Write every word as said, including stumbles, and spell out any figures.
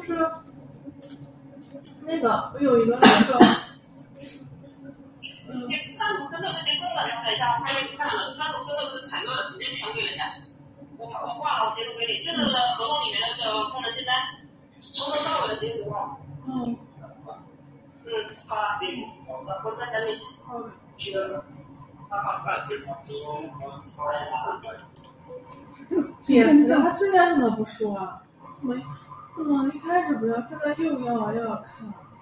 就是那个我有一个那个，嗯， 单独针对这边功能的，让拍去看了，单独针对这个采购的直接全给人家。我我挂了，我截图给你，就是合同里面的这个功能清单，从头到尾的截图啊。 嗯。 嗯，好了，我我再等你。 好的。解释他之前怎么不说啊？怎么怎么一开始不要，现在又要又要看？